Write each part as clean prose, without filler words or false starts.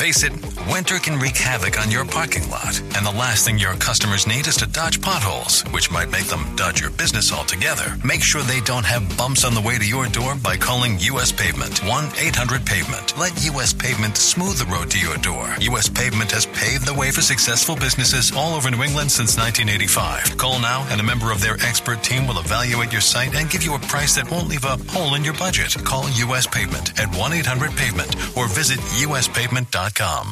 Face it, winter can wreak havoc on your parking lot, and the last thing your customers need is to dodge potholes, which might make them dodge your business altogether. Make sure they don't have bumps on the way to your door by calling U.S. Pavement, 1-800-PAVEMENT. Let U.S. Pavement smooth the road to your door. U.S. Pavement has paved the way for successful businesses all over New England since 1985. Call now, and a member of their expert team will evaluate your site and give you a price that won't leave a hole in your budget. Call U.S. Pavement at 1-800-PAVEMENT or visit uspavement.com.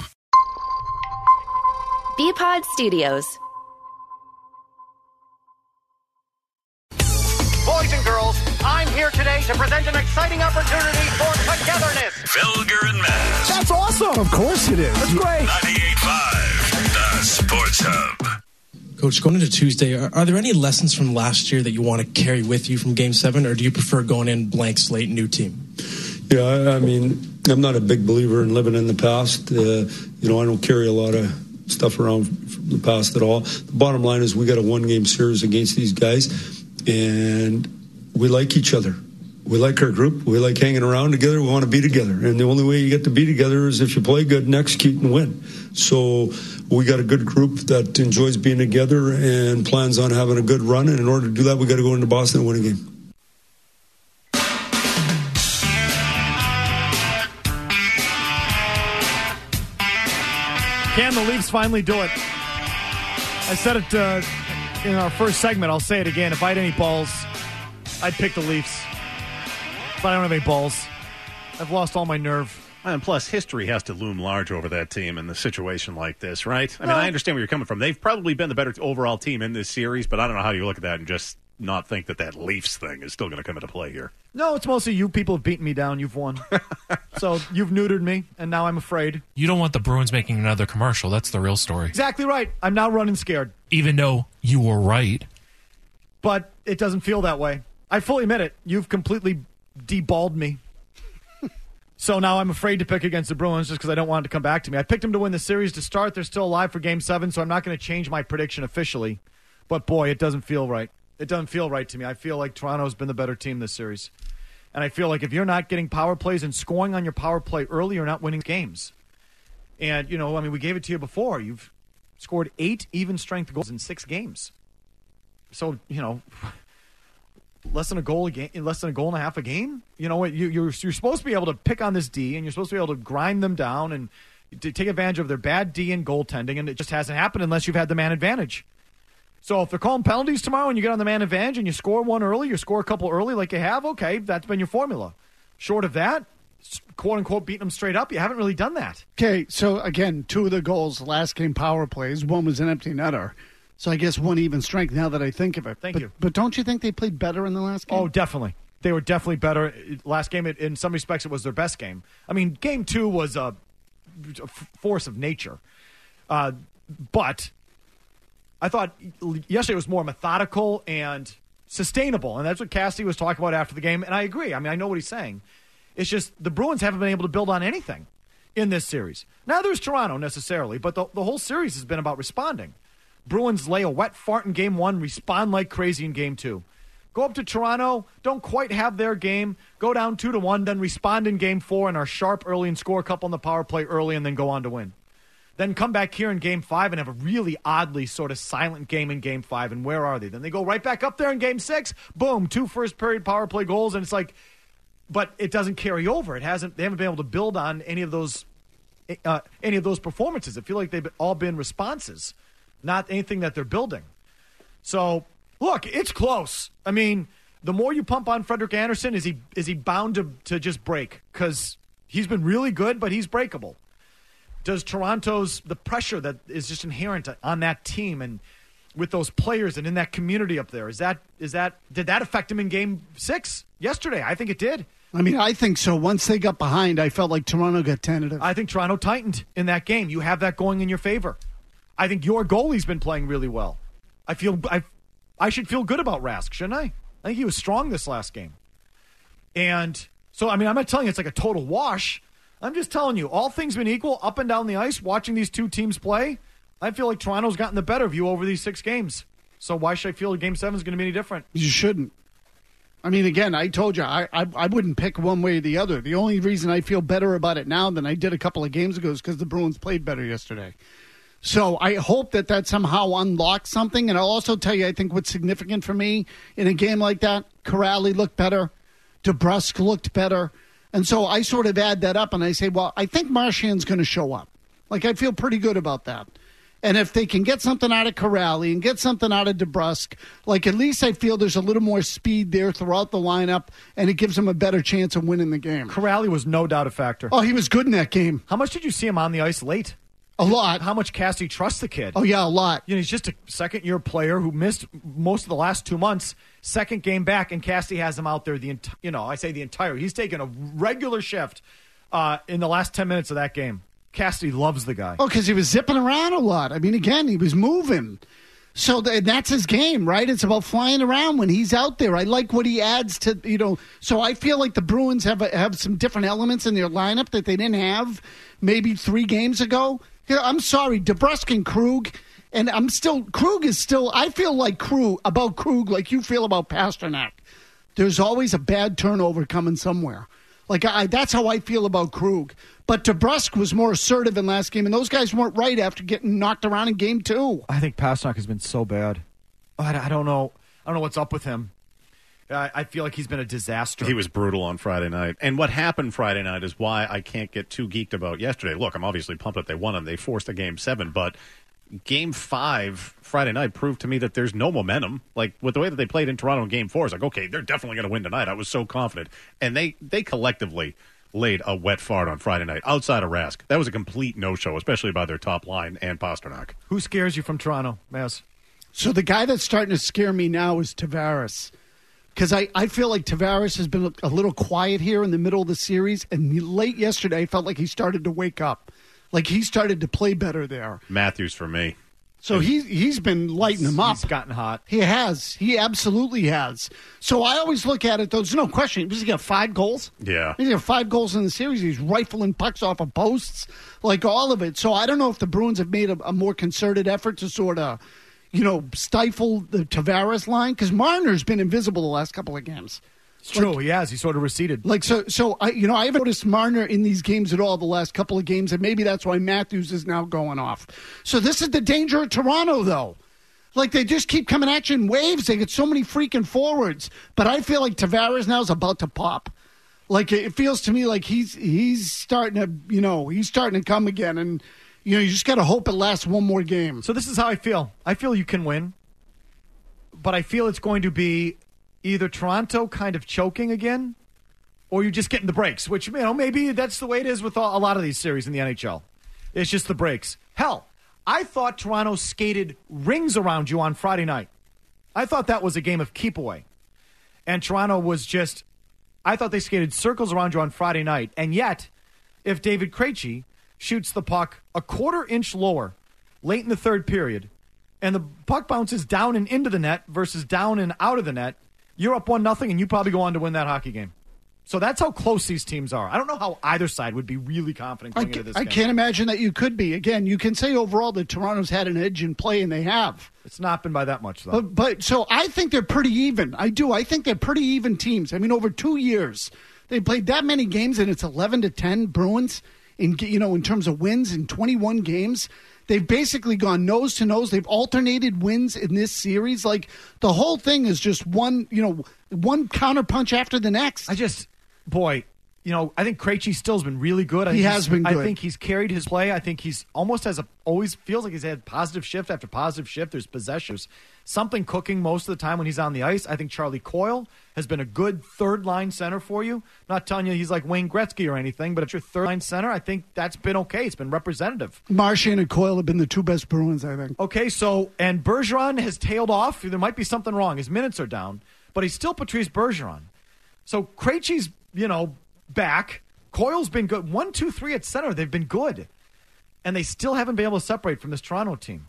Bpod Studios. Boys and girls, I'm here today to present an exciting opportunity for togetherness. Felger and Mazz. That's awesome. Of course it is. That's great. 98.5, the Sports Hub. Coach, going into Tuesday, are there any lessons from last year that you want to carry with you from Game 7, or do you prefer going in blank slate, new team? Yeah, I mean, I'm not a big believer in living in the past. I don't carry a lot of stuff around from the past at all. The bottom line is we got a one-game series against these guys, and we like each other. We like our group. We like hanging around together. We want to be together. And the only way you get to be together is if you play good and execute and win. So we got a good group that enjoys being together and plans on having a good run. And in order to do that, we got to go into Boston and win a game. Can the Leafs finally do it? I said it in our first segment. I'll say it again. If I had any balls, I'd pick the Leafs. But I don't have any balls. I've lost all my nerve. And plus, history has to loom large over that team in a situation like this, right? I mean, I understand where you're coming from. They've probably been the better overall team in this series, but I don't know how you look at that and just not think that Leafs thing is still going to come into play here. No, it's mostly you people have beaten me down. You've won. So you've neutered me, and now I'm afraid. You don't want the Bruins making another commercial. That's the real story. Exactly right. I'm now running scared. Even though you were right. But it doesn't feel that way. I fully admit it. You've completely deballed me. So now I'm afraid to pick against the Bruins just because I don't want it to come back to me. I picked them to win the series to start. They're still alive for Game 7, so I'm not going to change my prediction officially. But, boy, it doesn't feel right. It doesn't feel right to me. I feel like Toronto's been the better team this series. And I feel like if you're not getting power plays and scoring on your power play early, you're not winning games. And, we gave it to you before. You've scored 8 even-strength goals in 6 games. So, less than a goal and a half a game. You know what? You're supposed to be able to pick on this D, and you're supposed to be able to grind them down and to take advantage of their bad D and goaltending, and it just hasn't happened unless you've had the man advantage. So if they're calling penalties tomorrow and you get on the man advantage and you score one early, you score a couple early like you have, okay, that's been your formula. Short of that, quote-unquote, beating them straight up, you haven't really done that. Okay, so again, 2 of the goals last game power plays. One was an empty netter. So I guess one even strength now that I think of it. Thank you. But don't you think they played better in the last game? Oh, definitely. They were definitely better. Last game, in some respects, it was their best game. I mean, Game 2 was a force of nature. But I thought yesterday was more methodical and sustainable, and that's what Cassidy was talking about after the game, and I agree. I mean, I know what he's saying. It's just the Bruins haven't been able to build on anything in this series. Neither is Toronto necessarily, but the whole series has been about responding. Bruins lay a wet fart in Game 1, respond like crazy in Game 2. Go up to Toronto, don't quite have their game, go down 2-1, then respond in Game 4 and are sharp early and score a couple on the power play early and then go on to win. Then come back here in Game 5 and have a really oddly sort of silent game in Game 5, and where are they? Then they go right back up there in Game 6, boom, 2 first-period power play goals, and it's like, but it doesn't carry over. They haven't been able to build on any of those performances. I feel like they've all been responses, not anything that they're building. So, look, it's close. I mean, the more you pump on Frederik Andersen, is he bound to just break? Because he's been really good, but he's breakable. Does the pressure that is just inherent on that team and with those players and in that community up there, did that affect him in Game 6 yesterday? I think it did. I mean, I think so. Once they got behind, I felt like Toronto got tentative. I think Toronto tightened in that game. You have that going in your favor. I think your goalie's been playing really well. I should feel good about Rask, shouldn't I? I think he was strong this last game. And so, I mean, I'm not telling you it's like a total wash. I'm just telling you, all things been equal, up and down the ice, watching these two teams play, I feel like Toronto's gotten the better of you over these 6 games. So why should I feel Game 7 is going to be any different? You shouldn't. I mean, again, I told you, I wouldn't pick one way or the other. The only reason I feel better about it now than I did a couple of games ago is because the Bruins played better yesterday. So I hope that somehow unlocks something. And I'll also tell you, I think what's significant for me in a game like that, Corrali looked better. DeBrusk looked better. And so I sort of add that up and I say, well, I think Marchand's going to show up. Like, I feel pretty good about that. And if they can get something out of Corrali and get something out of DeBrusk, like, at least I feel there's a little more speed there throughout the lineup, and it gives them a better chance of winning the game. Corrali was no doubt a factor. Oh, he was good in that game. How much did you see him on the ice late? A lot. How much Cassidy trusts the kid? Oh, yeah, a lot. You know, he's just a second-year player who missed most of the last 2 months. Second game back, and Cassidy has him out there the entire. He's taken a regular shift in the last 10 minutes of that game. Cassidy loves the guy. Oh, because he was zipping around a lot. I mean, again, he was moving. So that's his game, right? It's about flying around when he's out there. I like what he adds to, so I feel like the Bruins have some different elements in their lineup that they didn't have maybe 3 games ago. I'm sorry, DeBrusk and Krug, and Krug is still, I feel like about Krug like you feel about Pasternak. There's always a bad turnover coming somewhere. Like, that's how I feel about Krug. But DeBrusk was more assertive in last game, and those guys weren't right after getting knocked around in game 2. I think Pasternak has been so bad. I don't know. I don't know what's up with him. I feel like he's been a disaster. He was brutal on Friday night. And what happened Friday night is why I can't get too geeked about yesterday. Look, I'm obviously pumped that they won and they forced a Game 7, but Game 5 Friday night proved to me that there's no momentum. Like, with the way that they played in Toronto in Game 4, it's like, okay, they're definitely going to win tonight. I was so confident. And they collectively laid a wet fart on Friday night outside of Rask. That was a complete no-show, especially by their top line and Pasternak. Who scares you from Toronto, Maz? So the guy that's starting to scare me now is Tavares. Because I feel like Tavares has been a little quiet here in the middle of the series, and late yesterday I felt like he started to wake up. Like, he started to play better there. Matthews for me. So he's been lighting him up. He's gotten hot. He has. He absolutely has. So I always look at it, though. There's no question. He's got 5 goals. Yeah. He's got 5 goals in the series. He's rifling pucks off of posts, like all of it. So I don't know if the Bruins have made a more concerted effort to sort of, stifle the Tavares line, because Marner's been invisible the last couple of games. It's true. He has. He sort of receded. Like, so I haven't noticed Marner in these games at all the last couple of games, and maybe that's why Matthews is now going off. So this is the danger of Toronto, though. Like, they just keep coming at you in waves. They get so many freaking forwards. But I feel like Tavares now is about to pop. Like, it feels to me like he's starting to come again, and you just got to hope it lasts one more game. So this is how I feel. I feel you can win, but I feel it's going to be either Toronto kind of choking again, or you just getting the breaks, which, maybe that's the way it is with a lot of these series in the NHL. It's just the breaks. Hell, I thought Toronto skated rings around you on Friday night. I thought that was a game of keep away. And Toronto was just, I thought they skated circles around you on Friday night. And yet, if David Krejci shoots the puck a quarter inch lower late in the third period, and the puck bounces down and into the net versus down and out of the net, you're up 1-0, and you probably go on to win that hockey game. So that's how close these teams are. I don't know how either side would be really confident going into this game. I can't imagine that you could be. Again, you can say overall that Toronto's had an edge in play, and they have. It's not been by that much, though. But so I think they're pretty even. I do. I think they're pretty even teams. I mean, over 2 years, they played that many games, and it's 11-10 Bruins in terms of wins in 21 games. They've basically gone nose to nose. They've alternated wins in this series. Like, the whole thing is just one counterpunch after the next. I think Krejci still has been really good. He has been good. I think he's carried his play. I think he's almost always feels like he's had positive shift after positive shift. There's possessions. Something cooking most of the time when he's on the ice. I think Charlie Coyle has been a good third-line center for you. Not telling you he's like Wayne Gretzky or anything, but if you're third-line center, I think that's been okay. It's been representative. Marchand and Coyle have been the 2 best Bruins, I think. Okay, and Bergeron has tailed off. There might be something wrong. His minutes are down, but he's still Patrice Bergeron. So Krejci's, back. Coyle's been good. 1, 2, 3 at center. They've been good. And they still haven't been able to separate from this Toronto team.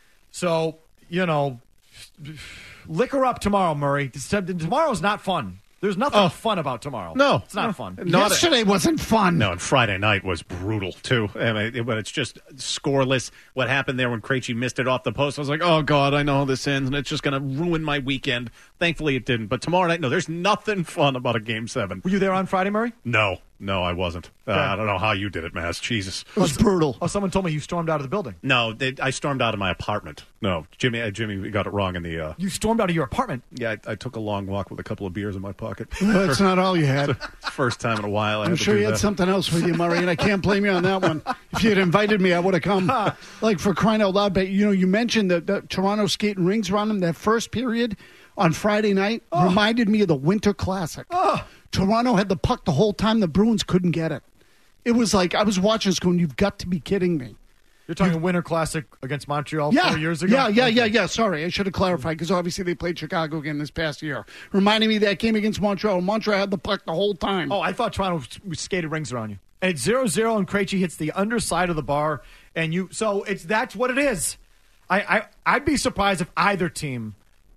So, liquor up tomorrow, Murray. Tomorrow's not fun. There's nothing fun about tomorrow. No. It's not fun. Yesterday wasn't fun. No, and Friday night was brutal, too. I mean, when it's just scoreless. What happened there when Krejci missed it off the post, I was like, oh, God, I know how this ends, and it's just going to ruin my weekend. Thankfully, it didn't. But tomorrow night, no, there's nothing fun about a Game 7. Were you there on Friday, Murray? No, I wasn't. I don't know how you did it, Maz. Jesus. It was brutal. Oh, someone told me you stormed out of the building. No, I stormed out of my apartment. No, Jimmy got it wrong in the... You stormed out of your apartment? Yeah, I took a long walk with a couple of beers in my pocket. Well, that's not all you had. First time in a while. I'm sure you had something else with you, Murray, and I can't blame you on that one. If you had invited me, I would have come. Like, for crying out loud. But, you mentioned the Toronto skating rings around them. That first period on Friday night reminded me of the Winter Classic. Toronto had the puck the whole time. The Bruins couldn't get it. It was like, I was watching this going, you've got to be kidding me. You're talking Winter Classic against Montreal 4 years ago? Yeah. Sorry, I should have clarified because obviously they played Chicago again this past year. Reminding me of that game against Montreal. Montreal had the puck the whole time. Oh, I thought Toronto skated rings around you. And it's 0-0 and Krejci hits the underside of the bar. And that's what it is. I'd be surprised if either team,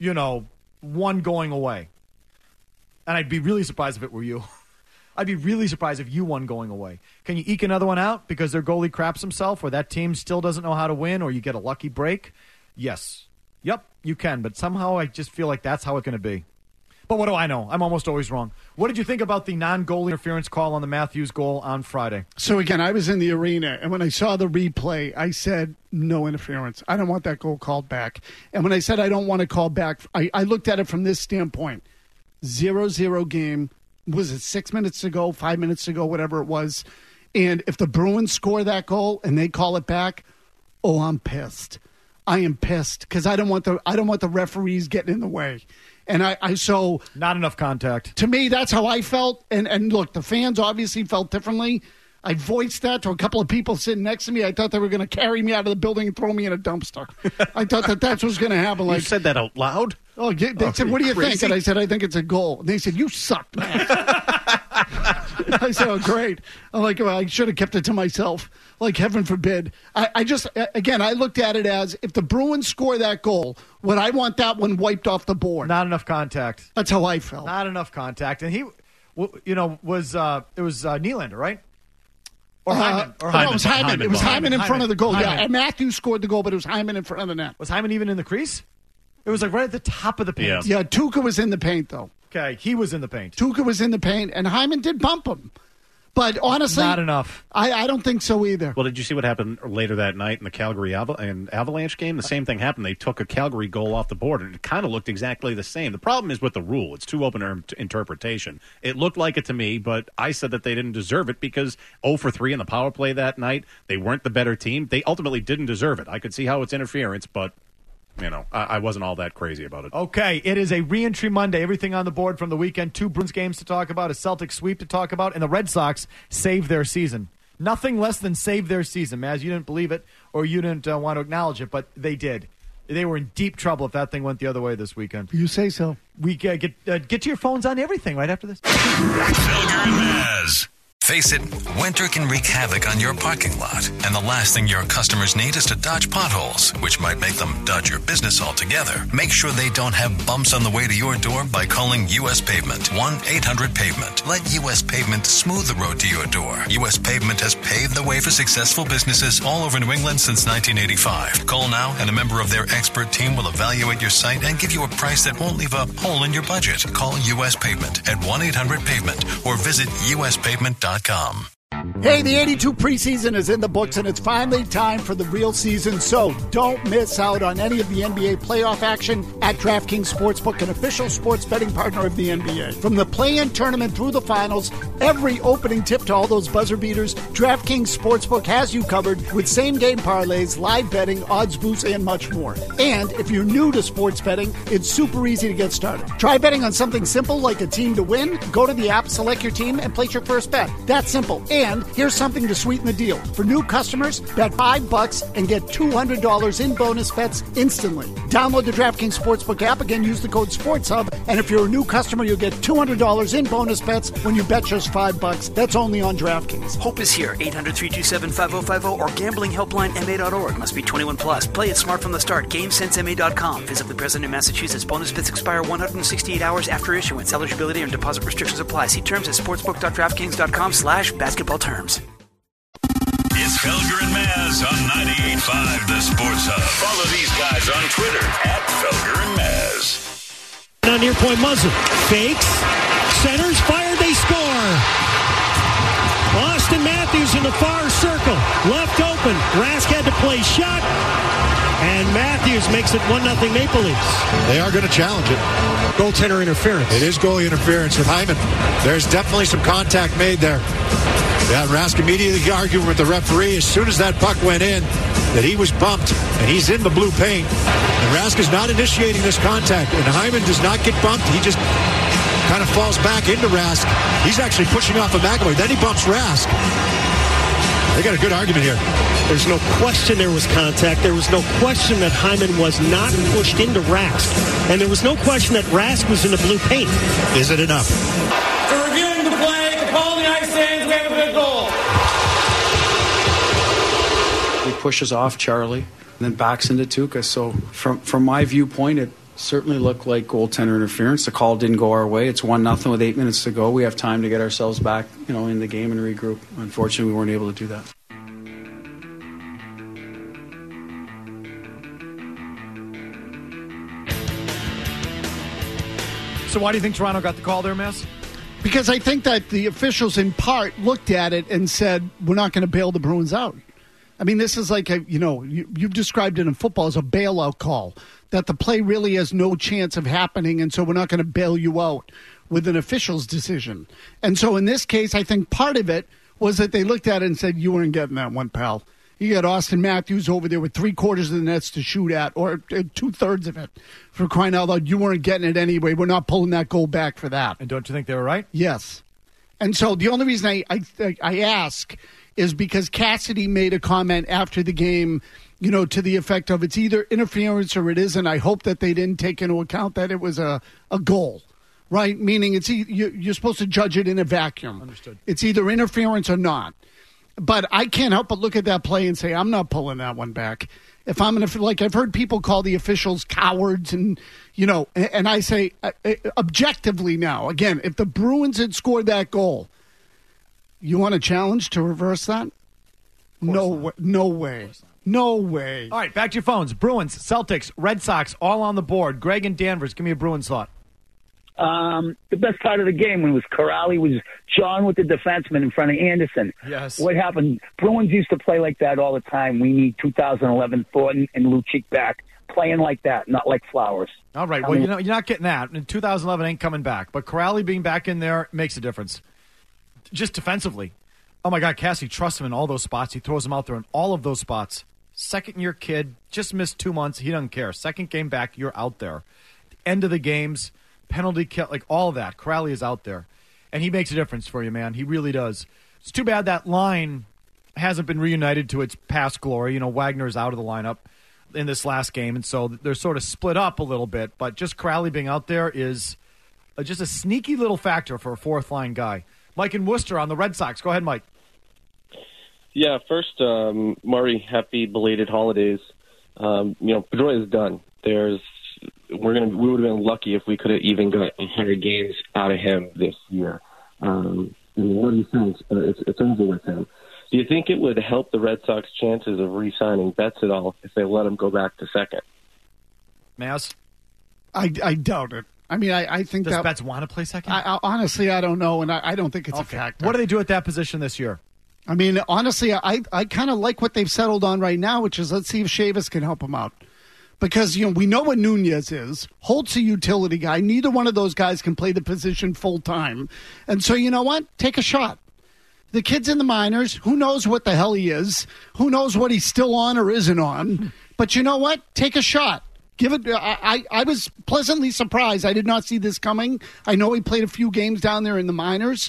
won going away. And I'd be really surprised if it were you. I'd be really surprised if you won going away. Can you eke another one out because their goalie craps himself or that team still doesn't know how to win or you get a lucky break? Yes. Yep, you can. But somehow I just feel like that's how it's going to be. But what do I know? I'm almost always wrong. What did you think about the non-goal interference call on the Matthews goal on Friday? So, again, I was in the arena, and when I saw the replay, I said, no interference. I don't want that goal called back. And when I said I don't want to call back, I looked at it from this standpoint. 0-0 game. Was it 6 minutes to go, 5 minutes to go, whatever it was? And if the Bruins score that goal and they call it back, I'm pissed. I am pissed because I don't want the referees getting in the way. And so not enough contact. To me, that's how I felt. And look, the fans obviously felt differently. I voiced that to a couple of people sitting next to me. I thought they were going to carry me out of the building and throw me in a dumpster. I thought that's what was going to happen. You said that out loud? Oh, they said, what do you think? And I said, I think it's a goal. And they said, you suck, man. I said, oh, great. I'm like, well, I should have kept it to myself. Like, heaven forbid. I looked at it as, if the Bruins score that goal, would I want that one wiped off the board? Not enough contact. That's how I felt. Not enough contact. And he, it was Nylander, right? Or Hyman. No, it was Hyman. It was Hyman in front of the goal. Hyman. Yeah, and Matthews scored the goal, but it was Hyman in front of the net. Was Hyman even in the crease? It was like right at the top of the paint. Yeah, Tuukka was in the paint, though. Okay, he was in the paint. Tuukka was in the paint, and Hyman did bump him. But honestly, not enough. I don't think so either. Well, did you see what happened later that night in the Calgary Avalanche game? The same thing happened. They took a Calgary goal off the board, and it kind of looked exactly the same. The problem is with the rule. It's too open to interpretation. It looked like it to me, but I said that they didn't deserve it because 0 for 3 in the power play that night. They weren't the better team. They ultimately didn't deserve it. I could see how it's interference, but I wasn't all that crazy about it. Okay, it is a re-entry Monday. Everything on the board from the weekend. 2 Bruins games to talk about, a Celtics sweep to talk about, and the Red Sox save their season. Nothing less than save their season. Maz, you didn't believe it or you didn't want to acknowledge it, but they did. They were in deep trouble if that thing went the other way this weekend. You say so. We get to your phones on everything right after this. Felger and Maz. Face it, winter can wreak havoc on your parking lot, and the last thing your customers need is to dodge potholes, which might make them dodge your business altogether. Make sure they don't have bumps on the way to your door by calling U.S. Pavement, 1-800-PAVEMENT. Let U.S. Pavement smooth the road to your door. U.S. Pavement has paved the way for successful businesses all over New England since 1985. Call now, and a member of their expert team will evaluate your site and give you a price that won't leave a hole in your budget. Call U.S. Pavement at 1-800-PAVEMENT or visit uspavement.com. Hey, the 82 preseason is in the books, and it's finally time for the real season, so don't miss out on any of the NBA playoff action at DraftKings Sportsbook, an official sports betting partner of the NBA. From the play-in tournament through the finals, every opening tip to all those buzzer beaters, DraftKings Sportsbook has you covered with same-game parlays, live betting, odds boosts, and much more. And if you're new to sports betting, it's super easy to get started. Try betting on something simple like a team to win. Go to the app, select your team, and place your first bet. That's simple. And And here's something to sweeten the deal. For new customers, bet $5 and get $200 in bonus bets instantly. Download the DraftKings Sportsbook app. Again, use the code SportsHub. And if you're a new customer, you'll get $200 in bonus bets when you bet just $5. That's only on DraftKings. Hope is here. 800-327-5050 or gamblinghelplinema.org. Must be 21 plus. Play it smart from the start. GameSenseMA.com. Visibly present in Massachusetts. Bonus bets expire 168 hours after issuance. Eligibility and deposit restrictions apply. See terms at sportsbook.draftkings.com/basketball terms. It's Felger and Maz on 98.5 The Sports Hub. Follow these guys on Twitter at Felger and Maz. On near point muzzle. Fakes. Centers. Fired. They score. Austin Matthews in the far circle. Left open. Rask had to play shot. And Matthews makes it 1-0 Maple Leafs. They are going to challenge it. Goaltender interference. It is goalie interference with Hyman. There's definitely some contact made there. Yeah, Rask immediately argued with the referee as soon as that puck went in that he was bumped, and he's in the blue paint. And Rask is not initiating this contact, and Hyman does not get bumped. He just kind of falls back into Rask. He's actually pushing off of McAvoy. Then he bumps Rask. They got a good argument here. There's no question there was contact. There was no question that Hyman was not pushed into Rask. And there was no question that Rask was in the blue paint. Is it enough? For reviewing the play, the call in the ice stands, we have a good goal. He pushes off Charlie and then backs into Tuukka. So from my viewpoint, it certainly looked like goaltender interference. The call didn't go our way. It's 1-0 with 8 minutes to go. We have time to get ourselves back, in the game and regroup. Unfortunately, we weren't able to do that. So why do you think Toronto got the call there, Mass? Because I think that the officials in part looked at it and said, we're not going to bail the Bruins out. I mean, this is like, you've described it in football as a bailout call, that the play really has no chance of happening, and so we're not going to bail you out with an official's decision. And so in this case, I think part of it was that they looked at it and said, you weren't getting that one, pal. You got Austin Matthews over there with 3/4 of the nets to shoot at, or 2/3 of it, for crying out loud. You weren't getting it anyway. We're not pulling that goal back for that. And don't you think they were right? Yes. And so the only reason I ask is because Cassidy made a comment after the game, to the effect of it's either interference or it isn't. I hope that they didn't take into account that it was a goal, right? Meaning you're supposed to judge it in a vacuum. Understood. It's either interference or not. But I can't help but look at that play and say, I'm not pulling that one back. If I'm going to, I've heard people call the officials cowards and I say, objectively now, again, if the Bruins had scored that goal, you want a challenge to reverse that? No way. No way. All right, back to your phones. Bruins, Celtics, Red Sox, all on the board. Greg and Danvers, give me a Bruins thought. The best part of the game when it was Corrali was John with the defenseman in front of Anderson. Yes. What happened? Bruins used to play like that all the time. We need 2011 Thornton and Lucic back playing like that, not like Flowers. All right. Well, you're not getting that. And 2011 ain't coming back. But Corrali being back in there makes a difference. Just defensively. Oh, my God, Cassie trusts him in all those spots. He throws him out there in all of those spots. Second-year kid, just missed 2 months. He doesn't care. Second game back, you're out there. End of the games, penalty kill, all of that. Corrali is out there. And he makes a difference for you, man. He really does. It's too bad that line hasn't been reunited to its past glory. Wagner's out of the lineup in this last game, and so they're sort of split up a little bit. But just Corrali being out there is just a sneaky little factor for a fourth-line guy. Mike in Worcester on the Red Sox. Go ahead, Mike. Yeah, first, Murray, happy belated holidays. Pedroia is done. We would have been lucky if we could have even got 100 games out of him this year. What do you think? It's over with him. Do you think it would help the Red Sox chances of re-signing Betts at all if they let him go back to second? Maz? I doubt it. I mean, I think Does Betts want to play second? Honestly, I don't know, and I don't think it's a factor. What do they do at that position this year? I mean, honestly, I kind of like what they've settled on right now, which is let's see if Chavis can help him out. Because, we know what Nunez is. Holt's a utility guy. Neither one of those guys can play the position full-time. And so, you know what? Take a shot. The kid's in the minors. Who knows what the hell he is? Who knows what he's still on or isn't on? But you know what? Take a shot. Give it. I was pleasantly surprised. I did not see this coming. I know he played a few games down there in the minors.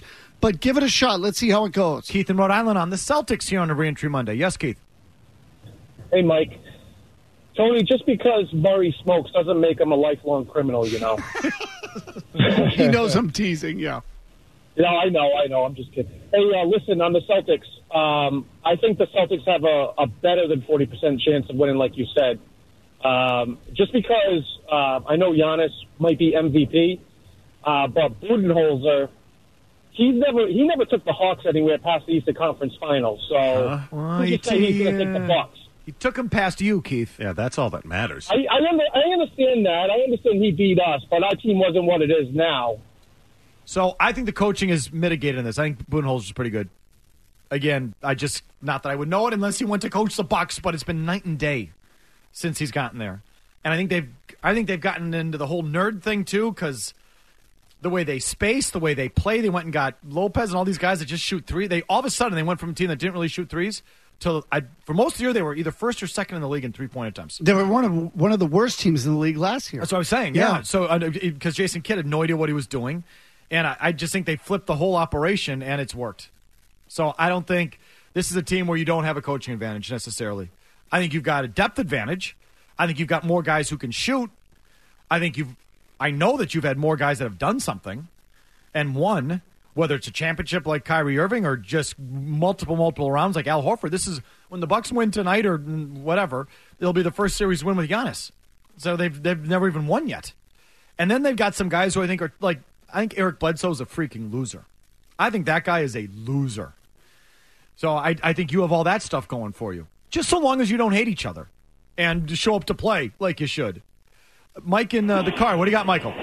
but give it a shot. Let's see how it goes. Keith in Rhode Island on the Celtics here on a Reentry Monday. Yes, Keith. Hey, Mike. Tony, just because Murray smokes doesn't make him a lifelong criminal, you know. He knows I'm teasing, yeah. Yeah, I know. I'm just kidding. Hey, listen, on the Celtics, I think the Celtics have a better than 40% chance of winning, like you said. Just because I know Giannis might be MVP, but Budenholzer, he never took the Hawks anywhere past the Eastern Conference Finals. So he's going to take the Bucks. He took him past you, Keith. Yeah, that's all that matters. I understand that. I understand he beat us, but our team wasn't what it is now. So I think the coaching is mitigated in this. I think Budenholzer is pretty good. Again, not that I would know it unless he went to coach the Bucks, but it's been night and day since he's gotten there. And I think they've gotten into the whole nerd thing too, because the way they space, the way they play, they went and got Lopez and all these guys that just shoot three. They all of a sudden they went from a team that didn't really shoot threes to for most of the year they were either first or second in the league in 3-point attempts. They were one of the worst teams in the league last year. That's what I was saying. Yeah. So because Jason Kidd had no idea what he was doing, and I just think they flipped the whole operation and it's worked. So I don't think this is a team where you don't have a coaching advantage necessarily. I think you've got a depth advantage. I think you've got more guys who can shoot. I know that you've had more guys that have done something and won, whether it's a championship like Kyrie Irving or just multiple rounds like Al Horford. This is when the Bucks win tonight or whatever, it'll be the first series win with Giannis. So they've never even won yet. And then they've got some guys who I think are like, I think Eric Bledsoe's a freaking loser. I think that guy is a loser. So I think you have all that stuff going for you. Just so long as you don't hate each other and show up to play like you should. Mike in the car. What do you got, Michael?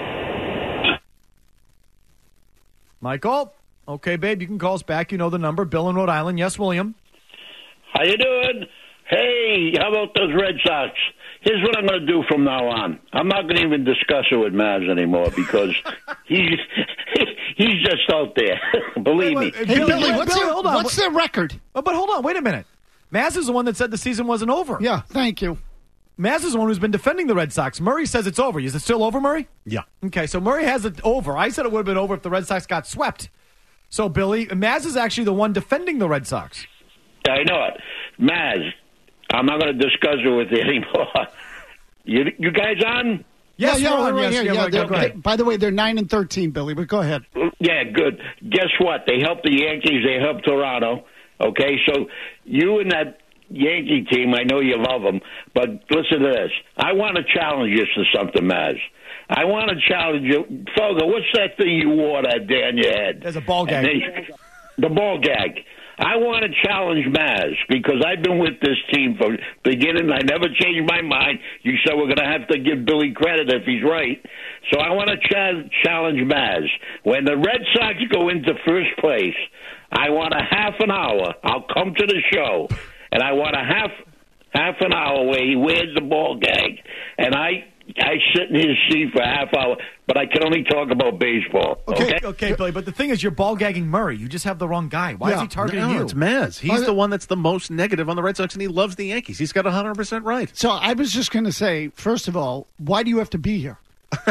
Michael? Okay, babe, you can call us back. You know the number. Bill in Rhode Island. Yes, William? How you doing? Hey, how about those Red Sox? Here's what I'm going to do from now on. I'm not going to even discuss it with Maz anymore because he's just out there. Believe me. Hey, Billy, what's their record? Oh, but hold on. Wait a minute. Maz is the one that said the season wasn't over. Yeah, thank you. Maz is the one who's been defending the Red Sox. Murray says it's over. Is it still over, Murray? Yeah. Okay, so Murray has it over. I said it would have been over if the Red Sox got swept. So, Billy, Maz is actually the one defending the Red Sox. I know it. Maz, I'm not going to discuss it with you anymore. You guys on? Yes, we're on. Right yes, here. Yeah, go ahead. By the way, they're 9-13, Billy, but go ahead. Yeah, good. Guess what? They helped the Yankees. They helped Toronto. Okay, so you and that Yankee team, I know you love them, but listen to this. I want to challenge you to something, Maz. I want to challenge you. Fogo, what's that thing you wore that day on your head? There's a ball gag. The ball gag. I want to challenge Maz because I've been with this team from the beginning. I never changed my mind. You said we're going to have to give Billy credit if he's right. So I want to challenge Maz. When the Red Sox go into first place, I want a half an hour. I'll come to the show, and I want a half an hour where he wears the ball gag, and I sit in his seat for a half hour, but I can only talk about baseball. Okay, Billy, but the thing is you're ball gagging Murray. You just have the wrong guy. Why is he targeting you? It's Maz. He's the one that's the most negative on the Red Sox, and he loves the Yankees. He's got 100% right. So I was just going to say, first of all, why do you have to be here?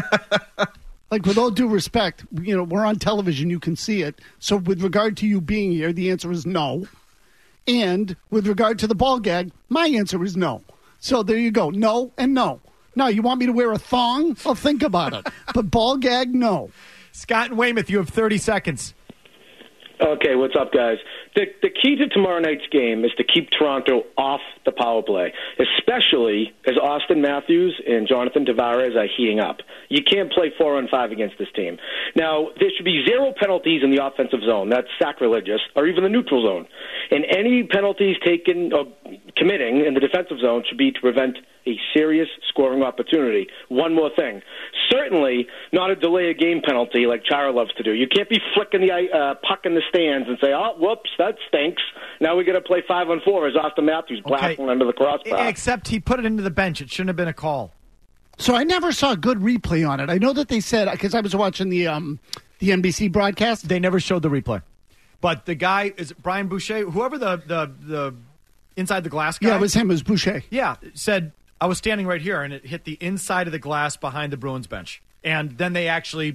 Like, with all due respect, we're on television. You can see it. So with regard to you being here, the answer is no. And with regard to the ball gag, my answer is no. So there you go. No and no. No, you want me to wear a thong? I'll think about it. But ball gag, no. Scott and Weymouth, you have 30 seconds. Okay, what's up, guys? The key to tomorrow night's game is to keep Toronto off the power play, especially as Austin Matthews and Jonathan Tavares are heating up. You can't play 4-on-5 against this team. Now, there should be 0 penalties in the offensive zone. That's sacrilegious, or even the neutral zone. And any penalties taken or committing in the defensive zone should be to prevent a serious scoring opportunity. One more thing. Certainly not a delay a game penalty like Chara loves to do. You can't be flicking the puck in the stands and say, oh, whoops, that stinks. Now we got to play 5-on-4 as Austin Matthews blasting under the crossbar. Except he put it into the bench. It shouldn't have been a call. So I never saw a good replay on it. I know that they said, because I was watching the NBC broadcast. They never showed the replay. But the guy, is it Brian Boucher, whoever the inside the glass guy? Yeah, it was him. It was Boucher. Yeah, said, I was standing right here, and it hit the inside of the glass behind the Bruins bench. And then they actually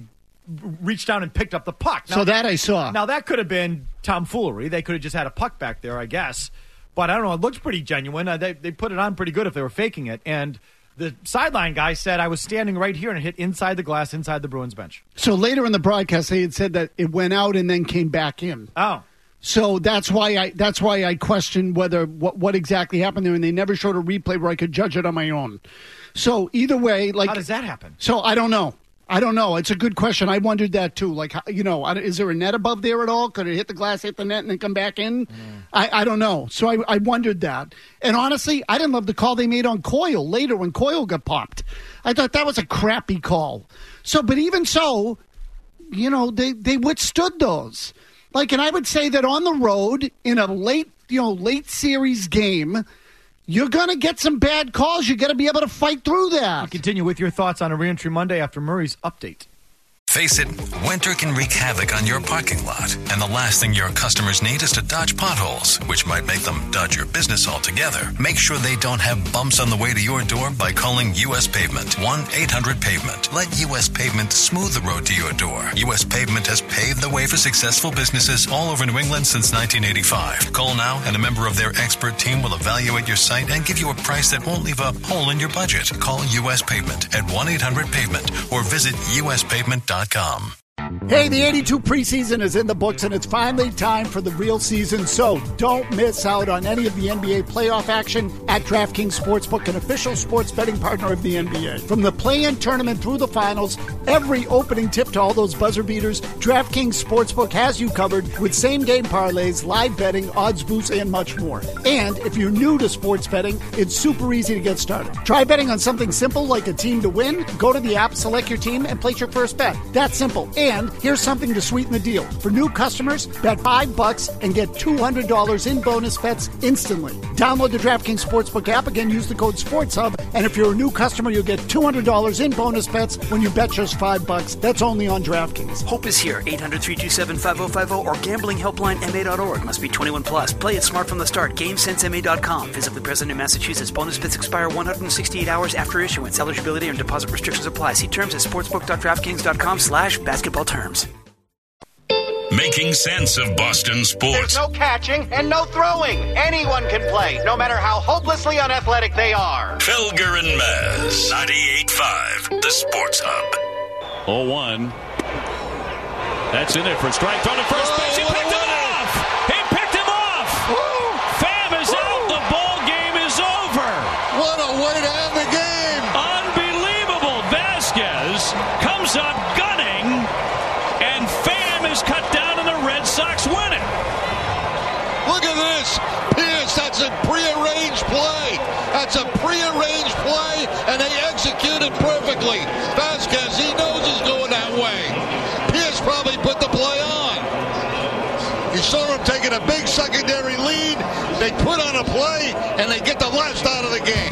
reached down and picked up the puck. So that I saw. Now, that could have been tomfoolery. They could have just had a puck back there, I guess. But I don't know. It looks pretty genuine. They put it on pretty good if they were faking it. And the sideline guy said, I was standing right here and it hit inside the glass, inside the Bruins bench. So later in the broadcast, they had said that it went out and then came back in. Oh. So that's why I questioned what exactly happened there, and they never showed a replay where I could judge it on my own. So either way, like, how does that happen? So I don't know. It's a good question. I wondered that too. Like, is there a net above there at all? Could it hit the glass, hit the net, and then come back in? I don't know. So I wondered that. And honestly, I didn't love the call they made on Coyle later when Coyle got popped. I thought that was a crappy call. So, but even so, they withstood those. Like, and I would say that on the road in a late series game, you're going to get some bad calls. You got to be able to fight through that. We'll continue with your thoughts on a Reentry Monday after Murray's update. Face it, winter can wreak havoc on your parking lot, and the last thing your customers need is to dodge potholes, which might make them dodge your business altogether. Make sure they don't have bumps on the way to your door by calling U.S. Pavement, 1-800-PAVEMENT. Let U.S. Pavement smooth the road to your door. U.S. Pavement has paved the way for successful businesses all over New England since 1985. Call now, and a member of their expert team will evaluate your site and give you a price that won't leave a hole in your budget. Call U.S. Pavement at 1-800-PAVEMENT or visit uspavement.com. Hey, the 82 preseason is in the books, and it's finally time for the real season, so don't miss out on any of the NBA playoff action at DraftKings Sportsbook, an official sports betting partner of the NBA. From the play-in tournament through the finals, every opening tip to all those buzzer beaters, DraftKings Sportsbook has you covered with same-game parlays, live betting, odds boosts, and much more. And if you're new to sports betting, it's super easy to get started. Try betting on something simple like a team to win. Go to the app, select your team, and place your first bet. That's simple. And here's something to sweeten the deal. For new customers, bet $5 and get $200 in bonus bets instantly. Download the DraftKings Sportsbook app. Again, use the code SportsHub. And if you're a new customer, you'll get $200 in bonus bets when you bet just $5. That's only on DraftKings. Hope is here. 800-327-5050 or gamblinghelplinema.org. Must be 21 plus. Play it smart from the start. GameSenseMA.com. Visibly present in Massachusetts. Bonus bets expire 168 hours after issuance. Eligibility and deposit restrictions apply. See terms at sportsbook.draftkings.com/basketball terms. Making sense of Boston sports. There's no catching and no throwing. Anyone can play, no matter how hopelessly unathletic they are. Felger and Maz, 98.5, the Sports Hub. 0-1. That's in there for a strike. Thrown to first base. He picked him off. He picked him off. Pham is out. The ball game is over. What a way to end the game. Unbelievable. Vasquez comes up gunning, and Pham is cut down, and the Red Sox win it. Look at this. Pierce, that's a prearranged play. That's a prearranged play, and they execute it perfectly. Vasquez, he knows he's going that way. Pierce probably put the play on. You saw him taking a big secondary lead. They put on a play, and they get the last out of the game.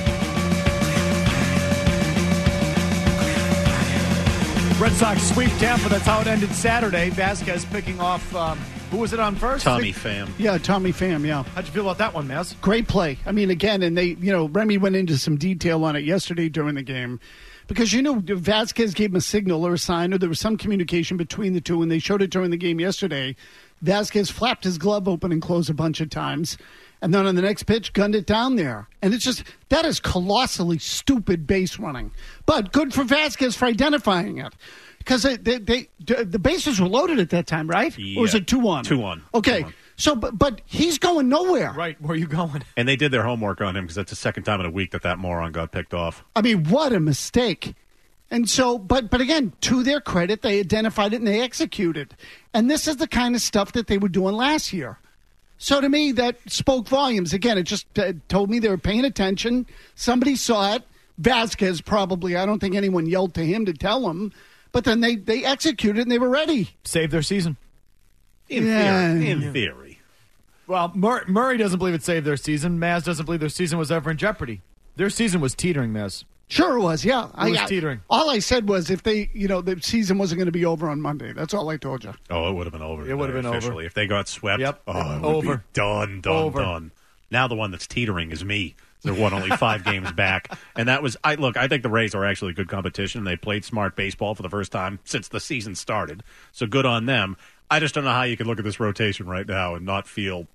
Red Sox sweep Tampa. That's how it ended Saturday. Vasquez picking off, who was it on first? Tommy Pham. Yeah, Tommy Pham, yeah. How'd you feel about that one, Maz? Great play. I mean, again, and they, Remy went into some detail on it yesterday during the game. Because, Vasquez gave him a signal or a sign, or there was some communication between the two, and they showed it during the game yesterday. Vasquez flapped his glove open and closed a bunch of times, and then on the next pitch, gunned it down there. And it's just, that is colossally stupid base running. But good for Vasquez for identifying it. Because the bases were loaded at that time, right? Yeah. Or was it 2-1? 2-1. Okay. 2-1. So, but he's going nowhere. Right, where are you going? And they did their homework on him because that's the second time in a week that moron got picked off. I mean, what a mistake. And so, but again, to their credit, they identified it and they executed. And this is the kind of stuff that they were doing last year. So to me, that spoke volumes. Again, it just told me they were paying attention. Somebody saw it. Vasquez probably. I don't think anyone yelled to him to tell him. But then they executed and they were ready. Saved their season. In theory. Well, Murray doesn't believe it saved their season. Maz doesn't believe their season was ever in jeopardy. Their season was teetering, Maz. Sure it was, yeah. It was teetering. All I said was if they, the season wasn't going to be over on Monday. That's all I told you. Oh, it would have been over. It would have been officially. over. If they got swept, yep. it would over. be done. Over. Now the one that's teetering is me. They're only 5 games back. And that was, I think the Rays are actually good competition. They played smart baseball for the first time since the season started. So good on them. I just don't know how you can look at this rotation right now and not feel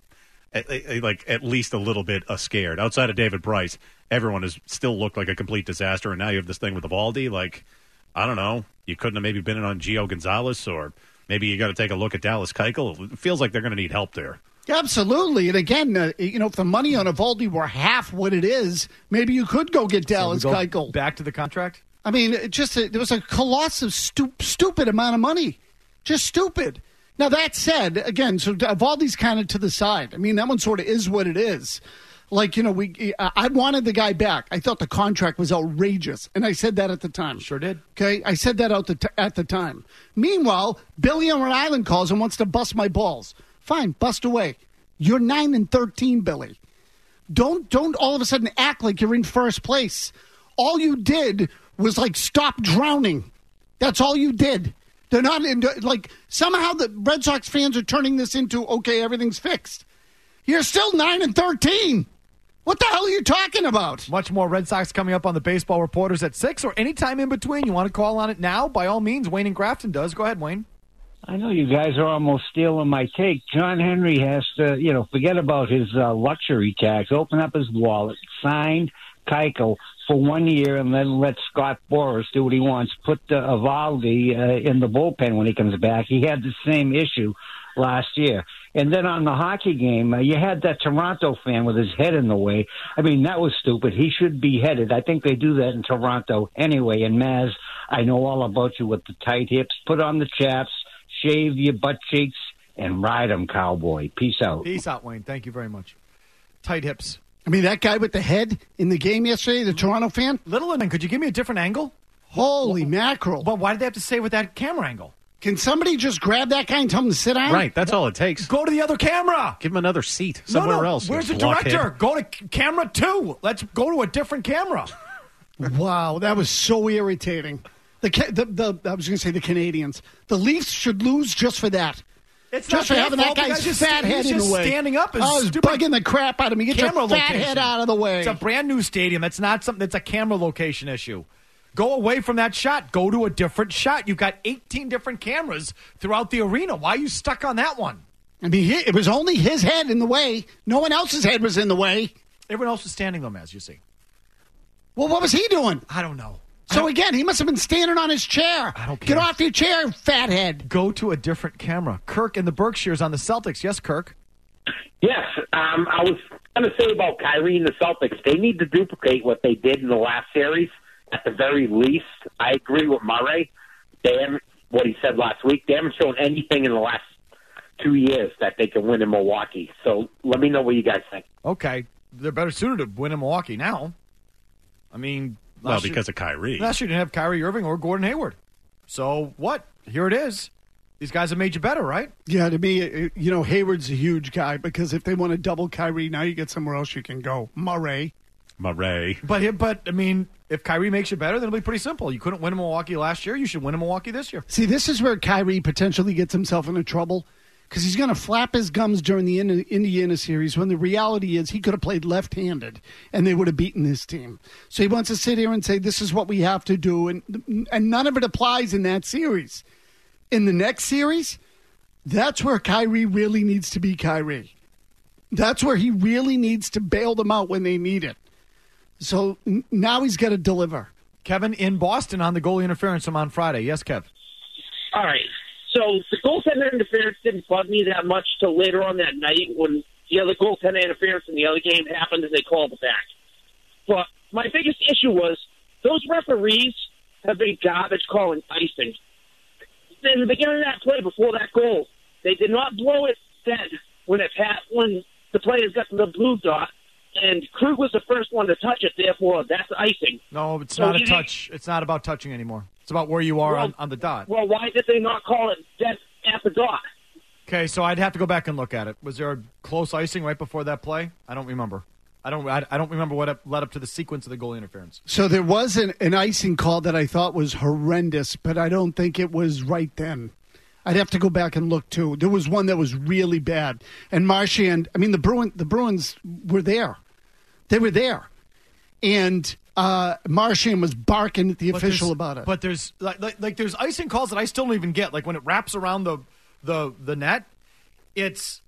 like at least a little bit scared. Outside of David Price, everyone has still looked like a complete disaster. And now you have this thing with Eovaldi. Like, I don't know. You couldn't have maybe been in on Gio Gonzalez, or maybe you got to take a look at Dallas Keuchel. It feels like they're going to need help there. Absolutely. And again, if the money on Eovaldi were half what it is, maybe you could go get Dallas Keuchel. Back to the contract? I mean, there was a colossal, stupid amount of money. Just stupid. Now, that said, again, so Eovaldi's kind of to the side. I mean, that one sort of is what it is. Like, I wanted the guy back. I thought the contract was outrageous, and I said that at the time. Sure did. Okay? I said that at the time. Meanwhile, Billy on Rhode Island calls and wants to bust my balls. Fine, bust away. You're 9-13, Billy. Don't all of a sudden act like you're in first place. All you did was stop drowning. That's all you did. They're not somehow the Red Sox fans are turning this into okay, everything's fixed. You're still 9-13. What the hell are you talking about? Much more Red Sox coming up on the Baseball Reporters at 6 or any time in between. You want to call on it now? By all means, Wayne in Grafton does. Go ahead, Wayne. I know you guys are almost stealing my take. John Henry has to, forget about his luxury tax, open up his wallet, signed Keuchel for 1 year, and then let Scott Boras do what he wants. Put Eovaldi in the bullpen when he comes back. He had the same issue last year. And then on the hockey game, you had that Toronto fan with his head in the way. I mean, that was stupid. He should be headed. I think they do that in Toronto anyway. And Maz, I know all about you with the tight hips. Put on the chaps. Shave your butt cheeks and ride them, cowboy. Peace out. Peace out, Wayne. Thank you very much. Tight hips. I mean, that guy with the head in the game yesterday, the Toronto fan? Little, could you give me a different angle? Holy mackerel. But why did they have to say with that camera angle? Can somebody just grab that guy and tell him to sit down? Right, that's all it takes. Go to the other camera. Give him another seat somewhere else. Where's the director? Go to camera 2. Let's go to a different camera. Wow, that was so irritating. I was going to say the Canadians. The Leafs should lose just for that. It's just for having that guy's fat head in the way. Standing up is bugging the crap out of me. Get your fat head out of the way. It's a brand new stadium. It's not something. It's a camera location issue. Go away from that shot. Go to a different shot. You've got 18 different cameras throughout the arena. Why are you stuck on that one? I mean, it was only his head in the way. No one else's head was in the way. Everyone else was standing, though, as you see. Well, what was he doing? I don't know. So, again, he must have been standing on his chair. I don't care. Get off your chair, fathead. Go to a different camera. Kirk in the Berkshires on the Celtics. Yes, Kirk? Yes. I was going to say about Kyrie and the Celtics, they need to duplicate what they did in the last series at the very least. I agree with Murray. What he said last week. They haven't shown anything in the last 2 years that they can win in Milwaukee. So let me know what you guys think. Okay. They're better suited to win in Milwaukee now. I mean... because of Kyrie. Last year you didn't have Kyrie Irving or Gordon Hayward. So what? Here it is. These guys have made you better, right? Yeah, to me, Hayward's a huge guy because if they want to double Kyrie, now you get somewhere else you can go. Murray. But I mean, if Kyrie makes you better, then it'll be pretty simple. You couldn't win in Milwaukee last year. You should win in Milwaukee this year. See, this is where Kyrie potentially gets himself into trouble because he's going to flap his gums during the Indiana series when the reality is he could have played left-handed and they would have beaten this team. So he wants to sit here and say, this is what we have to do, and none of it applies in that series. In the next series, that's where Kyrie really needs to be Kyrie. That's where he really needs to bail them out when they need it. So now he's got to deliver. Kevin in Boston on the goalie interference from on Friday. Yes, Kev. All right. So the goaltender interference didn't bug me that much till later on that night when the other goaltender interference in the other game happened and they called it back. But my biggest issue was those referees have been garbage calling icing. In the beginning of that play, before that goal, they did not blow it dead when the players got to the blue dot, and Krug was the first one to touch it. Therefore, that's icing. No, it's not a touch. It's not about touching anymore. It's about where you are on the dot. Well, why did they not call it dead at the dot? Okay, so I'd have to go back and look at it. Was there a close icing right before that play? I don't remember. I don't remember what led up to the sequence of the goal interference. So there was an icing call that I thought was horrendous, but I don't think it was right then. I'd have to go back and look, too. There was one that was really bad. And Marchand, I mean, the Bruins were there. They were there. And Marchand was barking at the official about it. But there's there's icing calls that I still don't even get. Like when it wraps around the net, it's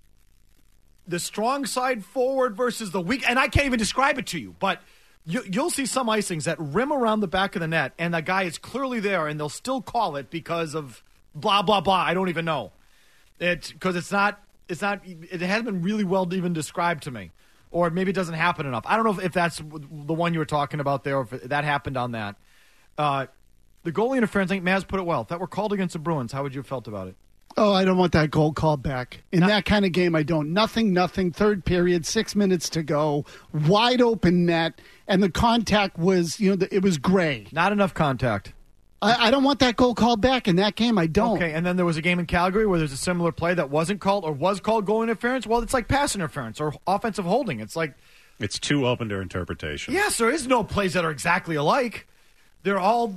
the strong side forward versus the weak. And I can't even describe it to you. But you'll see some icings that rim around the back of the net, and the guy is clearly there, and they'll still call it because of blah, blah, blah. I don't even know. Because it hasn't been really well even described to me. Or maybe it doesn't happen enough. I don't know if that's the one you were talking about there, or if that happened on that. The goalie interference, I think Maz put it well. If that were called against the Bruins, how would you have felt about it? Oh, I don't want that goal called back. In that kind of game, I don't. Nothing, third period, 6 minutes to go, wide open net, and the contact was, it was gray. Not enough contact. I don't want that goal called back in that game. I don't. Okay, and then there was a game in Calgary where there's a similar play that wasn't called or was called goal interference. Well, it's like pass interference or offensive holding. It's like it's too open to interpretation. Yes, there is no plays that are exactly alike. They're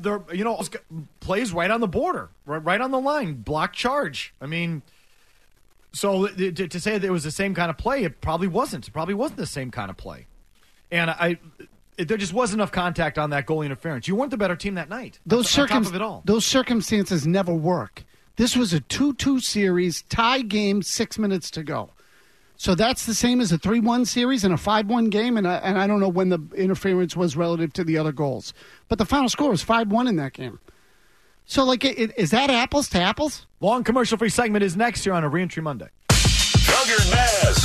plays right on the border, right on the line, block charge. I mean, so to say that it was the same kind of play, it probably wasn't. It probably wasn't the same kind of play. And there just wasn't enough contact on that goal interference. You weren't the better team that night. Those circumstances never work. This was a 2-2 series, tie game, 6 minutes to go. So that's the same as a 3-1 series and a 5-1 game, and I don't know when the interference was relative to the other goals. But the final score was 5-1 in that game. So, is that apples to apples? Long commercial-free segment is next here on a Reentry Monday. Felger and Maz,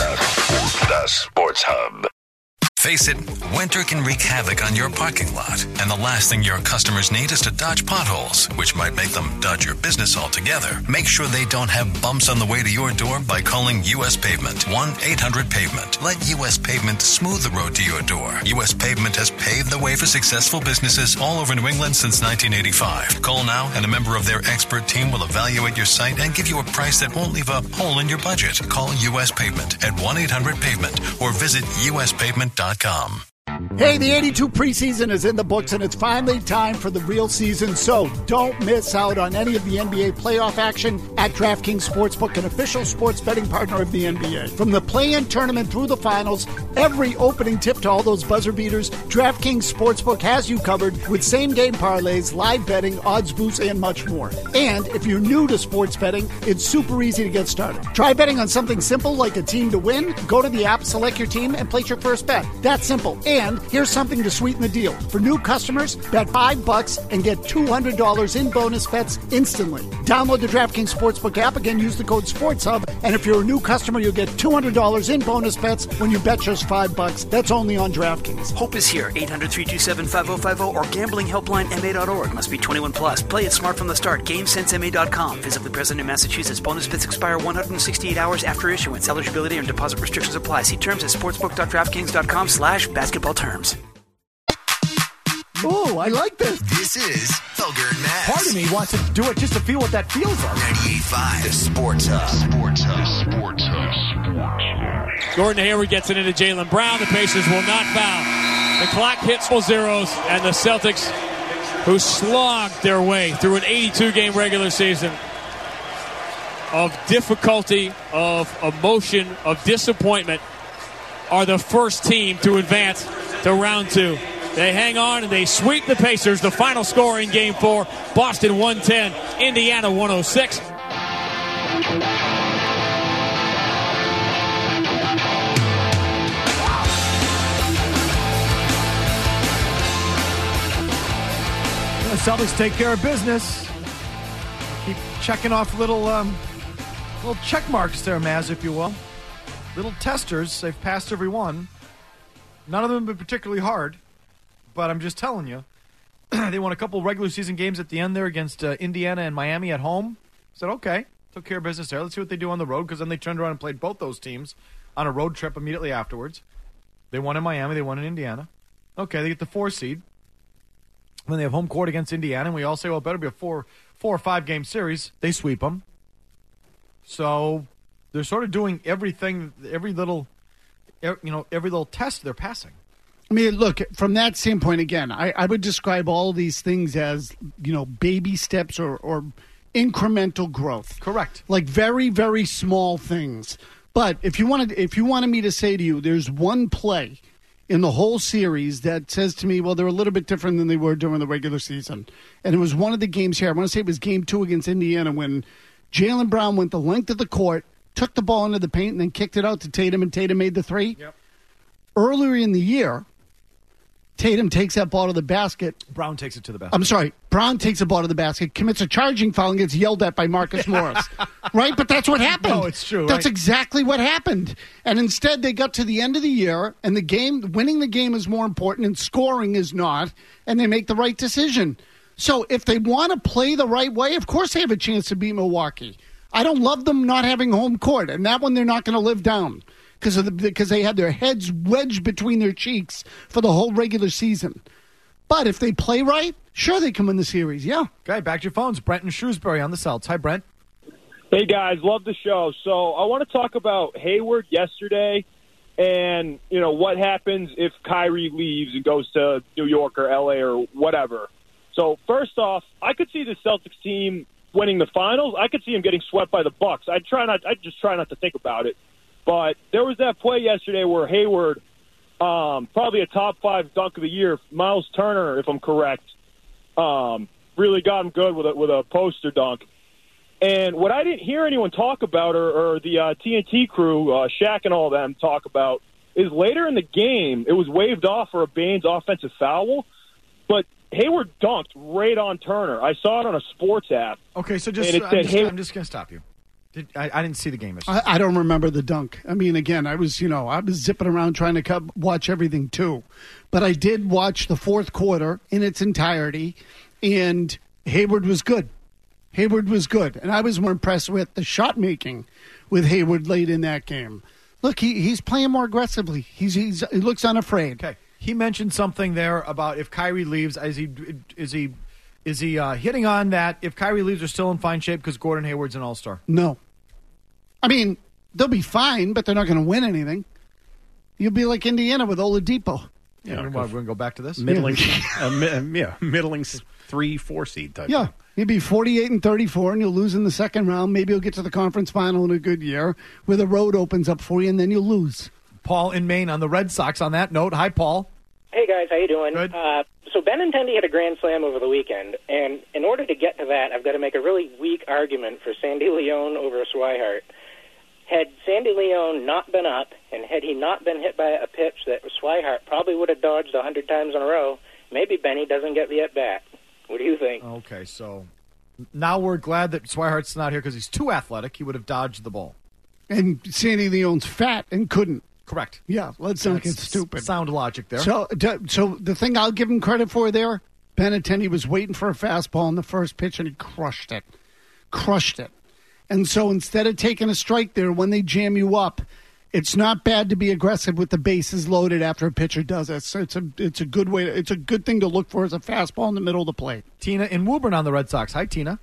the Sports Hub. Face it, winter can wreak havoc on your parking lot. And the last thing your customers need is to dodge potholes, which might make them dodge your business altogether. Make sure they don't have bumps on the way to your door by calling U.S. Pavement. 1-800-PAVEMENT. Let U.S. Pavement smooth the road to your door. U.S. Pavement has paved the way for successful businesses all over New England since 1985. Call now and a member of their expert team will evaluate your site and give you a price that won't leave a hole in your budget. Call U.S. Pavement at 1-800-PAVEMENT or visit uspavement.com. Hey, the 82 preseason is in the books, and it's finally time for the real season, so don't miss out on any of the NBA playoff action at DraftKings Sportsbook, an official sports betting partner of the NBA. From the play-in tournament through the finals, every opening tip to all those buzzer beaters, DraftKings Sportsbook has you covered with same-game parlays, live betting, odds boosts, and much more. And if you're new to sports betting, it's super easy to get started. Try betting on something simple like a team to win. Go to the app, select your team, and place your first bet. That's simple. And here's something to sweeten the deal. For new customers, bet $5 and get $200 in bonus bets instantly. Download the DraftKings Sportsbook app. Again, use the code SportsHub. And if you're a new customer, you'll get $200 in bonus bets when you bet just $5. That's only on DraftKings. Hope is here. 800-327-5050 or gamblinghelplinema.org. Must be 21 plus. Play it smart from the start. GameSenseMA.com. Physically present in Massachusetts. Bonus bets expire 168 hours after issuance. Eligibility and deposit restrictions apply. See terms at sportsbook.draftkings.com/basketball terms. Oh, I like this. This is Felger and Maz. Part of me wants to do it just to feel what that feels like. 98.5, the Sports Hub. Sports Hub. Sports Hub. Gordon Hayward gets it into Jaylen Brown. The Pacers will not foul. The clock hits full zeros, and the Celtics, who slogged their way through an 82-game regular season of difficulty, of emotion, of disappointment, are the first team to advance to round two. They hang on and they sweep the Pacers. The final score in Game 4, Boston 110, Indiana 106. The Celtics take care of business. Keep checking off little check marks there, Maz, if you will. Little testers. They've passed every one. None of them have been particularly hard. But I'm just telling you, they won a couple regular season games at the end there against Indiana and Miami at home. Said, okay, took care of business there. Let's see what they do on the road, because then they turned around and played both those teams on a road trip immediately afterwards. They won in Miami. They won in Indiana. Okay, they get the 4 seed. When they have home court against Indiana, and we all say, well, it better be a 4 or 5 game series. They sweep them. So they're sort of doing everything, every little test they're passing. I mean, look, from that standpoint, again, I would describe all of these things as, baby steps or incremental growth. Correct. Like very, very small things. But if you wanted me to say to you, there's one play in the whole series that says to me, well, they're a little bit different than they were during the regular season. And it was one of the games here. I want to say it was game 2 against Indiana when Jaylen Brown went the length of the court, took the ball into the paint, and then kicked it out to Tatum, and Tatum made the 3. Yep. Earlier in the year, Tatum takes that ball to the basket. Brown takes it to the basket. I'm sorry. Brown takes the ball to the basket, commits a charging foul, and gets yelled at by Marcus Morris. Right? But that's what happened. No, it's true. That's right? exactly what happened. And instead, they got to the end of the year, and winning the game is more important, and scoring is not, and they make the right decision. So if they want to play the right way, of course they have a chance to beat Milwaukee. I don't love them not having home court, and that one they're not going to live down because they had their heads wedged between their cheeks for the whole regular season. But if they play right, sure they can win the series, yeah. Okay, back to your phones. Brent and Shrewsbury on the Celts. Hi, Brent. Hey, guys, love the show. So I want to talk about Hayward yesterday and, what happens if Kyrie leaves and goes to New York or L.A. or whatever. So first off, I could see the Celtics team winning the finals. I could see him getting swept by the Bucks. I'd just try not to think about it. But there was that play yesterday where Hayward, probably a top 5 dunk of the year, Miles Turner, if I'm correct, really got him good with a poster dunk. And what I didn't hear anyone talk about, or the TNT crew, Shaq and all of them talk about, is later in the game, it was waved off for a Baines offensive foul, but Hayward dunked right on Turner. I saw it on a sports app. Okay, so I'm just going to stop you. I didn't see the game. I don't remember the dunk. I mean, again, I was zipping around trying to watch everything too. But I did watch the fourth quarter in its entirety, and Hayward was good. And I was more impressed with the shot making with Hayward late in that game. Look, he's playing more aggressively. He looks unafraid. Okay, he mentioned something there about if Kyrie leaves, is he hitting on that? If Kyrie leaves, they're still in fine shape because Gordon Hayward's an all-star. No, I mean they'll be fine, but they're not going to win anything. You'll be like Indiana with Oladipo. Yeah, we're going to go back to this. Middling 3-4 seed type. Yeah. You'll be 48-34, and you'll lose in the second round. Maybe you'll get to the conference final in a good year where the road opens up for you, and then you'll lose. Paul in Maine on the Red Sox on that note. Hi, Paul. Hey, guys. How you doing? Good. So Benintendi had a grand slam over the weekend, and in order to get to that, I've got to make a really weak argument for Sandy Leon over Swihart. Had Sandy Leon not been up, and had he not been hit by a pitch that Swihart probably would have dodged 100 times in a row, maybe Benny doesn't get the at-bat. What do you think? Okay, so now we're glad that Swihart's not here because he's too athletic. He would have dodged the ball. And Sandy Leon's fat and couldn't. Correct. Yeah, let's not get stupid. Sound logic there. So the thing I'll give him credit for there, Benintendi was waiting for a fastball in the first pitch, and he crushed it. And so instead of taking a strike there, when they jam you up, it's not bad to be aggressive with the bases loaded after a pitcher does it. So it's a good way. It's a good thing to look for as a fastball in the middle of the plate. Tina in Woburn on the Red Sox. Hi, Tina.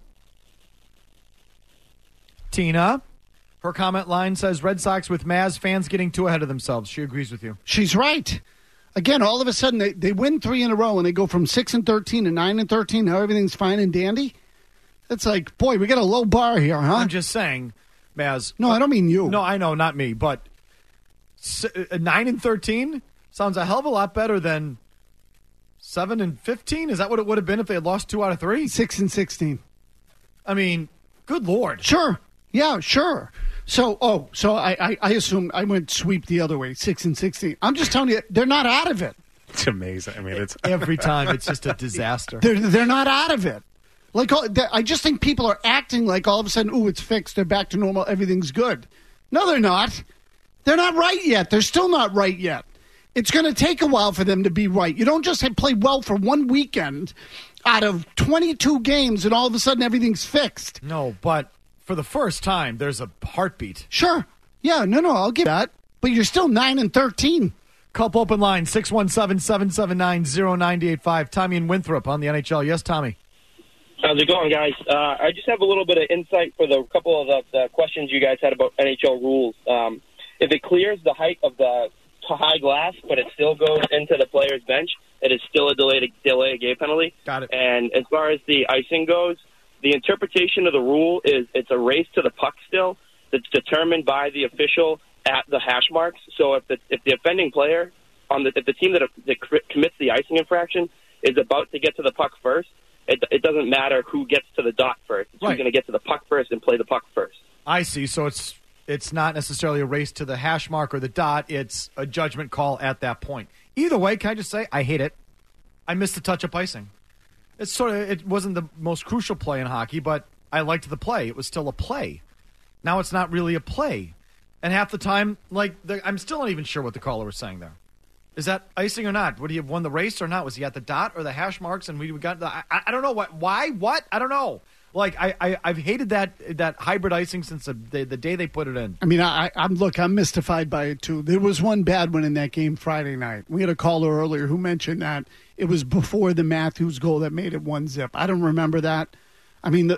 Tina, her comment line says Red Sox with Maz fans getting too ahead of themselves. She agrees with you. She's right. Again, all of a sudden they win 3 in a row and they go from 6-13 to 9-13. Now everything's fine and dandy. It's like, boy, we got a low bar here, huh? I'm just saying, Maz. No, I don't mean you. No, I know, not me, but 9-13 sounds a hell of a lot better than 7-15. Is that what it would have been if they had lost 2 out of 3? 6-16. I mean, good Lord. Sure. Yeah, sure. So I assume I went sweep the other way, 6-16. I'm just telling you, they're not out of it. It's amazing. I mean, it's every time it's just a disaster. They're not out of it. Like I just think people are acting like all of a sudden, ooh, it's fixed. They're back to normal. Everything's good. No, they're not. They're not right yet. They're still not right yet. It's going to take a while for them to be right. You don't just play well for one weekend out of 22 games and all of a sudden everything's fixed. No, but for the first time, there's a heartbeat. Sure. Yeah, no, I'll give that. But you're still 9-13. Cup open line, 617-779-0985. Tommy in Winthrop on the NHL. Yes, Tommy. How's it going, guys? I just have a little bit of insight for the couple of the questions you guys had about NHL rules. If it clears the height of the high glass, but it still goes into the player's bench, it is still a delay of game penalty. Got it. And as far as the icing goes, the interpretation of the rule is it's a race to the puck still that's determined by the official at the hash marks. So if the offending player if the team that commits the icing infraction is about to get to the puck first, it doesn't matter who gets to the dot first. It's who's going to get to the puck first and play the puck first. I see. So it's not necessarily a race to the hash mark or the dot. It's a judgment call at that point. Either way, can I just say I hate it. I missed the touch-up icing. It wasn't the most crucial play in hockey, but I liked the play. It was still a play. Now it's not really a play. And half the time, I'm still not even sure what the caller was saying there. Is that icing or not? Would he have won the race or not? Was he at the dot or the hash marks? And we got I don't know why I don't know. I've hated that hybrid icing since the day they put it in. I mean, I'm mystified by it too. There was one bad one in that game Friday night. We had a caller earlier who mentioned that it was before the Matthews goal that made it 1-0. I don't remember that. I mean,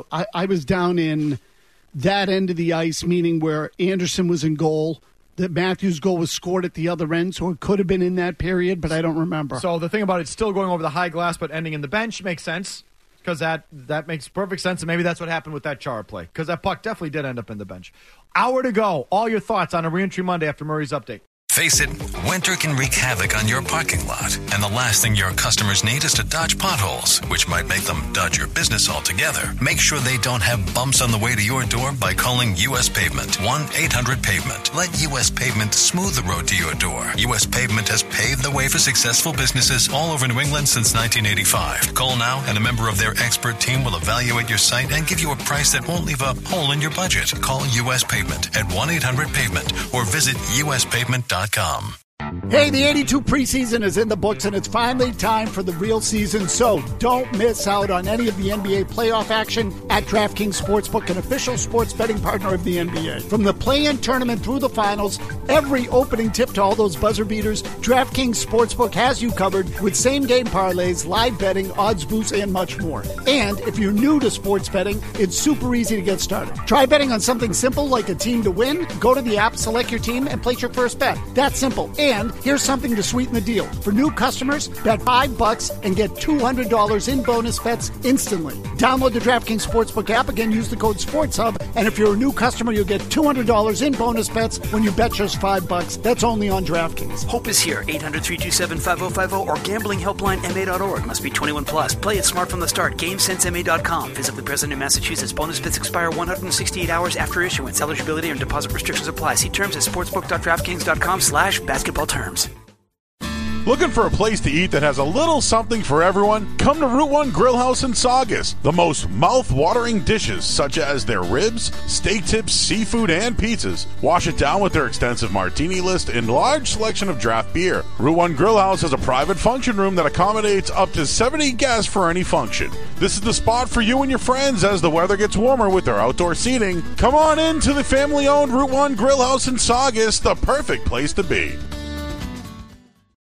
I was down in that end of the ice, meaning where Anderson was in goal. The Matthews goal was scored at the other end, so it could have been in that period, but I don't remember. So the thing about it still going over the high glass but ending in the bench makes sense, because that makes perfect sense, and maybe that's what happened with that Chara play, because that puck definitely did end up in the bench. Hour to go. All your thoughts on a Reentry Monday after Murray's update. Face it, winter can wreak havoc on your parking lot, and the last thing your customers need is to dodge potholes, which might make them dodge your business altogether. Make sure they don't have bumps on the way to your door by calling U.S. Pavement, 1-800-PAVEMENT. Let U.S. Pavement smooth the road to your door. U.S. Pavement has paved the way for successful businesses all over New England since 1985. Call now, and a member of their expert team will evaluate your site and give you a price that won't leave a hole in your budget. Call U.S. Pavement at 1-800-PAVEMENT or visit uspavement.com. Hey, the 82 preseason is in the books, and it's finally time for the real season, so don't miss out on any of the NBA playoff action at DraftKings Sportsbook, an official sports betting partner of the NBA. From the play-in tournament through the finals, every opening tip to all those buzzer beaters, DraftKings Sportsbook has you covered with same-game parlays, live betting, odds boosts, and much more. And if you're new to sports betting, it's super easy to get started. Try betting on something simple like a team to win. Go to the app, select your team, and place your first bet. That's simple. And here's something to sweeten the deal. For new customers, bet $5 and get $200 in bonus bets instantly. Download the DraftKings Sportsbook app. Again, use the code SportsHub. And if you're a new customer, you'll get $200 in bonus bets when you bet just $5. That's only on DraftKings. Hope is here. 800-327-5050 or gamblinghelplinema.org. Must be 21 plus. Play it smart from the start. GameSenseMA.com. Visibly present in Massachusetts. Bonus bets expire 168 hours after issuance. Eligibility and deposit restrictions apply. See terms at sportsbook.draftkings.com/basketball terms. Looking for a place to eat that has a little something for everyone? Come to Route 1 Grill House in Saugus. The most mouth-watering dishes, such as their ribs, steak tips, seafood, and pizzas. Wash it down with their extensive martini list and large selection of draft beer. Route 1 Grill House has a private function room that accommodates up to 70 guests for any function. This is the spot for you and your friends as the weather gets warmer with their outdoor seating. Come on in to the family-owned Route 1 Grill House in Saugus, the perfect place to be.